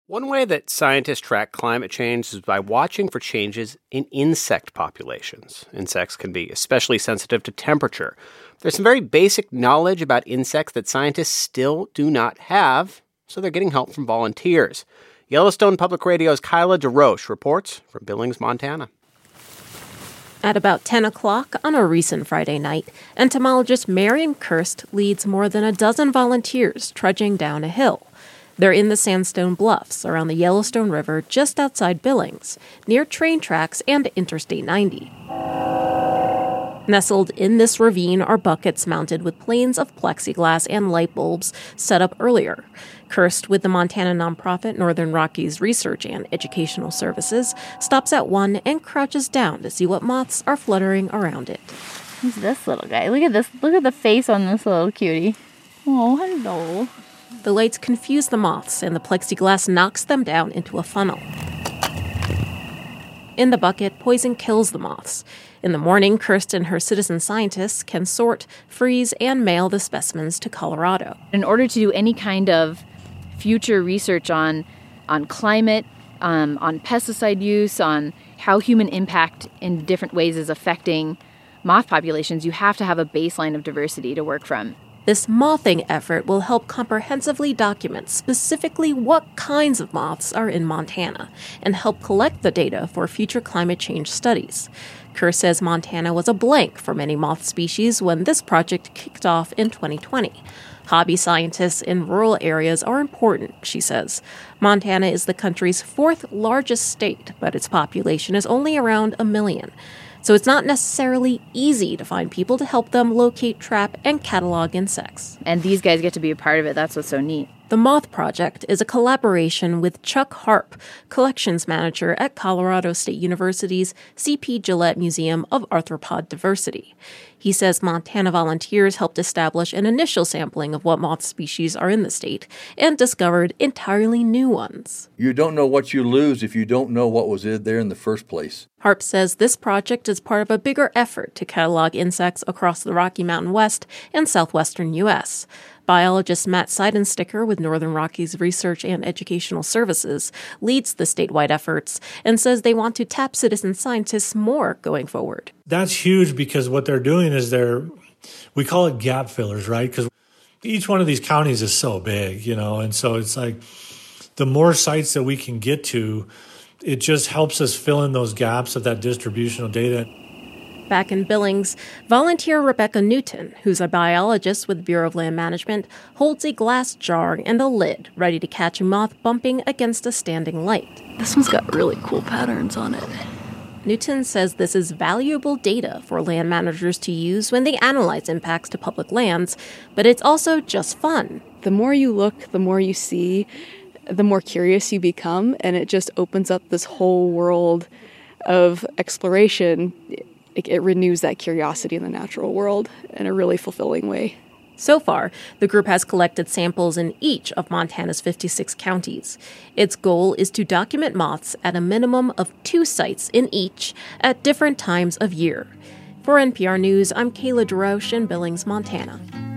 One way that scientists track climate change is by watching for changes in insect populations. Insects can be especially sensitive to temperature. There's some very basic knowledge about insects that scientists still do not have, so they're getting help from volunteers. Yellowstone Public Radio's Kyla DeRoche reports from Billings, Montana. At about 10 o'clock on a recent Friday night, entomologist Marion Kirst leads more than a dozen volunteers trudging down a hill. They're in the sandstone bluffs around the Yellowstone River just outside Billings, near train tracks and Interstate 90. Nestled in this ravine are buckets mounted with planes of plexiglass and light bulbs set up earlier. Kirst, with the Montana nonprofit Northern Rockies Research and Educational Services, stops at one and crouches down to see what moths are fluttering around it. Who's this little guy? Look at this. Look at the face on this little cutie. Oh, hello. The lights confuse the moths, and the plexiglass knocks them down into a funnel. In the bucket, poison kills the moths. In the morning, Kirst and her citizen scientists can sort, freeze, and mail the specimens to Colorado. In order to do any kind of future research on climate, on pesticide use, on how human impact in different ways is affecting moth populations, you have to have a baseline of diversity to work from. This mothing effort will help comprehensively document specifically what kinds of moths are in Montana and help collect the data for future climate change studies. Kerr says Montana was a blank for many moth species when this project kicked off in 2020. Hobby scientists in rural areas are important, she says. Montana is the country's fourth largest state, but its population is only around 1 million. So it's not necessarily easy to find people to help them locate, trap, and catalog insects. And these guys get to be a part of it. That's what's so neat. The Moth Project is a collaboration with Chuck Harp, collections manager at Colorado State University's C.P. Gillette Museum of Arthropod Diversity. He says Montana volunteers helped establish an initial sampling of what moth species are in the state and discovered entirely new ones. You don't know what you lose if you don't know what was there in the first place. Harp says this project is part of a bigger effort to catalog insects across the Rocky Mountain West and southwestern U.S. Biologist Matt Seidensticker with Northern Rockies Research and Educational Services leads the statewide efforts and says they want to tap citizen scientists more going forward. That's huge because what they're doing is we call it gap fillers, right? Because each one of these counties is so big, and so it's like the more sites that we can get to, it just helps us fill in those gaps of that distributional data. Back in Billings, volunteer Rebecca Newton, who's a biologist with Bureau of Land Management, holds a glass jar and a lid ready to catch a moth bumping against a standing light. This one's got really cool patterns on it. Newton says this is valuable data for land managers to use when they analyze impacts to public lands, but it's also just fun. The more you look, the more you see, the more curious you become, and it just opens up this whole world of exploration. It renews that curiosity in the natural world in a really fulfilling way. So far, the group has collected samples in each of Montana's 56 counties. Its goal is to document moths at a minimum of 2 sites in each at different times of year. For NPR News, I'm Kayla DeRoche in Billings, Montana.